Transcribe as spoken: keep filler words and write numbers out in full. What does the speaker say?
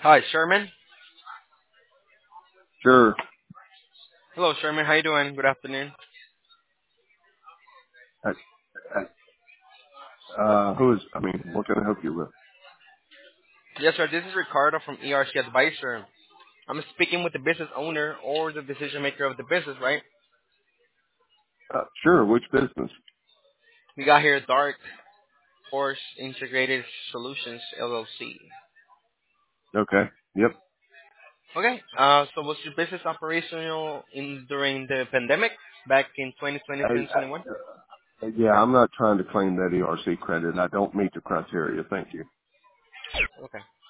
Hi, Sherman. Sure. Hello, Sherman. How you doing? Good afternoon. Uh, uh, who is, I mean, what can I help you with? Yes, sir. This is Ricardo from E R C Advisor. I'm speaking with the business owner or the decision maker of the business, right? Uh, sure, which business? We got here Dark Horse Integrated Solutions L L C. Okay. Yep. Okay. Uh, so was your business operational in during the pandemic back in twenty twenty, Hey, twenty twenty-one? uh, yeah, I'm not trying to claim that E R C credit. I don't meet the criteria. Thank you. Okay.